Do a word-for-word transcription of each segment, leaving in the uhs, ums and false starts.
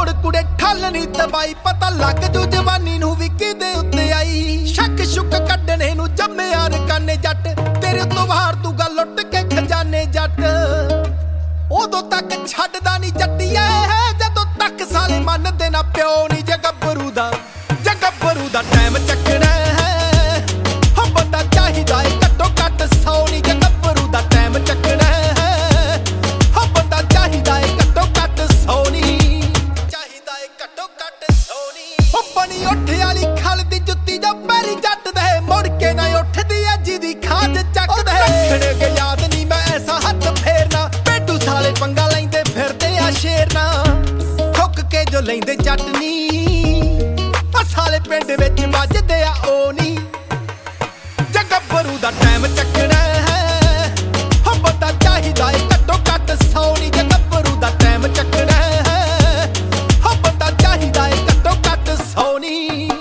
मोड़ कुड़े ठल नी तबाई पता लग जू जवानी नू वी किदे उत्ते आई शक शुक कड्डने नू जम्मे यार काने जट तेरे तो बाहर तू गल लुट के खजाने जट उदों तक छड्डदा नी जट्टिए जदों तक साले मनदे ना प्यो नी जे गब्बरू दा जे गब्बरू दा टाइम चकना है हो बंदा चाहिदा है घट्टो घट सौ नी जे गब्बरू दा टाइम चकना है हो बंदा चाहिदा है घट्टो घट सौ नी चाहिदा है घट्टो घट सौ नी हो बनी उठ वाली खल दी जुत्ती जो पैरी जट दे मुड़ के ना उठदी अजी दी खाज चक दे रखने के याद नी मैं ऐसा हथ फेरना पेटू साले पंगा लैंदे फिरदे आ शेरना ठुक के जो लैंदे चटनी आ साले पिंड विच वजदे आ ओ नी जे गब्बरू दा टाइम चकना है हो बंदा चाहिदा है घट्टो घट सौ नी जे गब्बरू दा टाइम चकना है हो बंदा चाहिदा है घट्टो घट सौ नी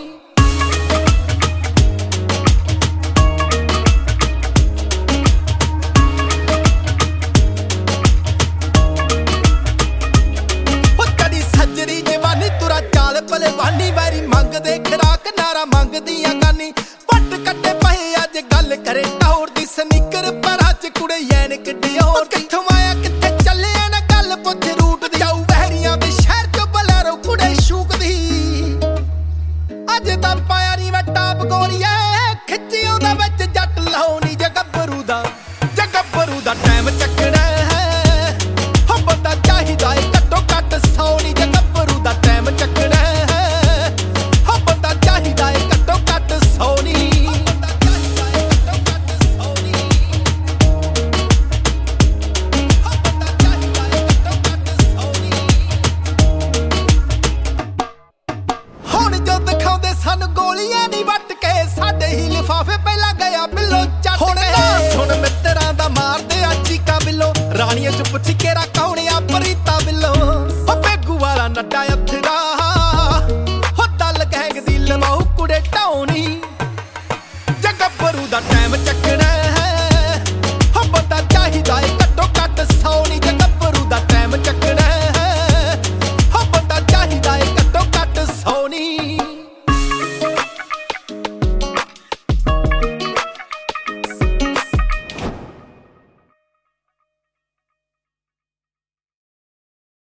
भलेवानी वैरी मंगदे खराक नारा मंगदियां गानी पट कट्टे पए अज गल करे टौर दी सनीकर पर अज कुड़े